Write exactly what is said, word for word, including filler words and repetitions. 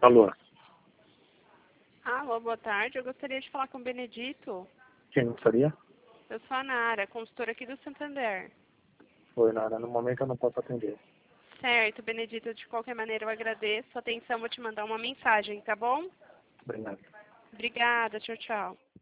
Alô? Alô, boa tarde. Eu gostaria de falar com o Benedito. Quem gostaria? Eu sou a Nara, consultora aqui do Santander. Oi, Nara. No momento eu não posso atender. Certo, Benedito. De qualquer maneira, eu agradeço a atenção. Vou te mandar uma mensagem, tá bom? Obrigado. Obrigada. Tchau, tchau.